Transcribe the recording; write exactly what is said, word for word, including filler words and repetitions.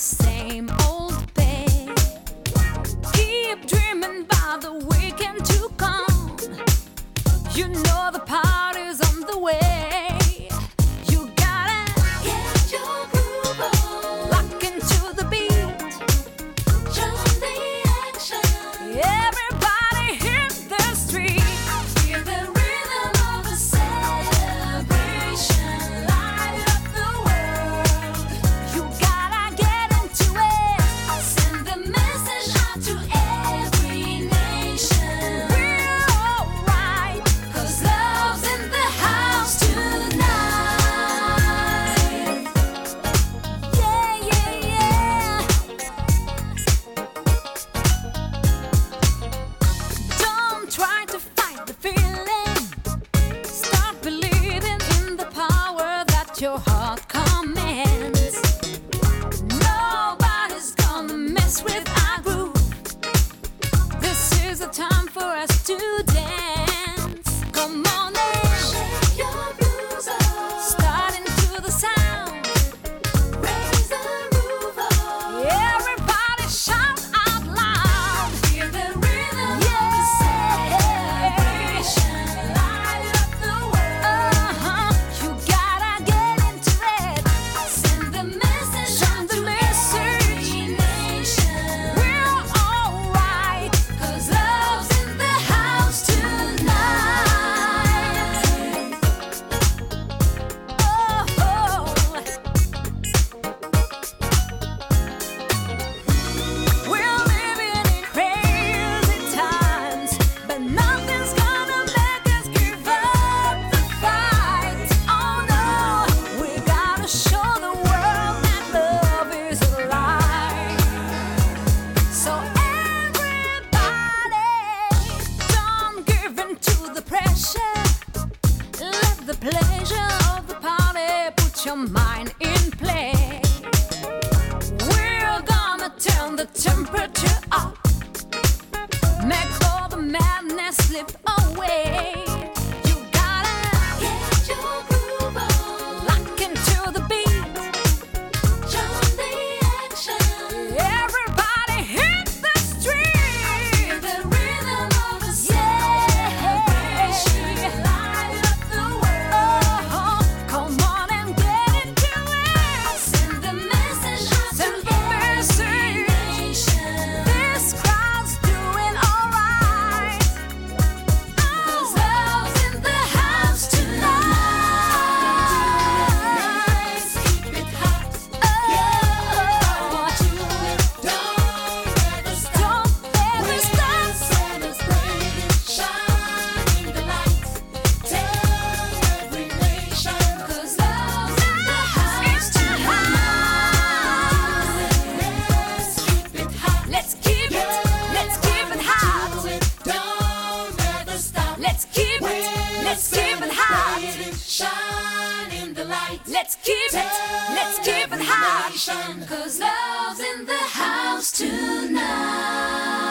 same old bed. Keep dreaming about the weekend to come. You know the party's on the way. You gotta get your groove on. Lock into the beat. Join the action. Everybody hit the street. Feel the rhythm of a celebration. Light up the world. You gotta get into it. Send the message out to every nation. We're alright, 'cause love's in the house tonight. Yeah, yeah, yeah. Don't try to fight the feeling. Start believing in the power that your heart commands. Nobody's gonna mess with our groove. This is a time for us to dance. Come on and shake your blues off. Start into the sound. Raise the roof up. Everybody shout out loud. Feel the rhythm of the celebration. Light up the world. Uh-huh. You gotta get into it. Send the message out to every nation. We're alright, 'cause love's in the house tonight. Oh, oh. We're living in crazy times, but nothing's gonna make us give up the fight. Oh no, we gotta show the world that love is alive. So everybody, don't give in to the pressure. Let the pleasure of the party put your mind in play. We're gonna turn the temperature up. Make all the madness slip away. You gotta get your groove on. Lock into the beat. Join the action. Everybody hit the street. The rhythm of a celebration. Light up the world. Oh, come on and get into it. Send the message out to every nation. This crowd's doing alright, 'cause love's in the house tonight. Keep it hot. Oh, do it. Don't ever stop. Don't ever stop. Celebrate. Shine the light. Tell every nation, 'cause love's in the house tonight. Let's keep it hot. Let's keep it. Let's keep it hot. Don't ever stop. Let's keep it. Let's keep it hot. Shine in the light. Let's keep it. Let's keep it hot. 'Cause love's in the house tonight.